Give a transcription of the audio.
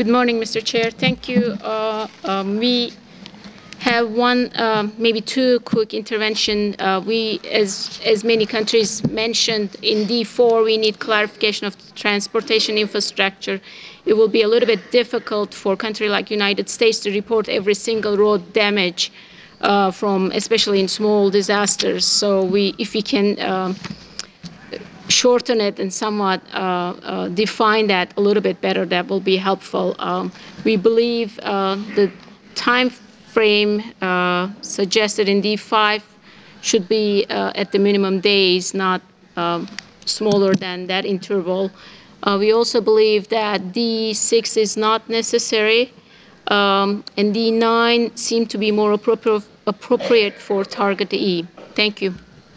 Good morning, Mr. Chair. Thank you. We have one, maybe two quick intervention. As many countries mentioned in D4, we need clarification of transportation infrastructure. It will be a little bit difficult for a country like United States to report every single road damage from, especially in small disasters. So if we can shorten it and somewhat define that a little bit better, that will be helpful. We believe the time frame suggested in D5 should be at the minimum days, not smaller than that interval. We also believe that D6 is not necessary, and D9 seem to be more appropriate for target E. Thank you.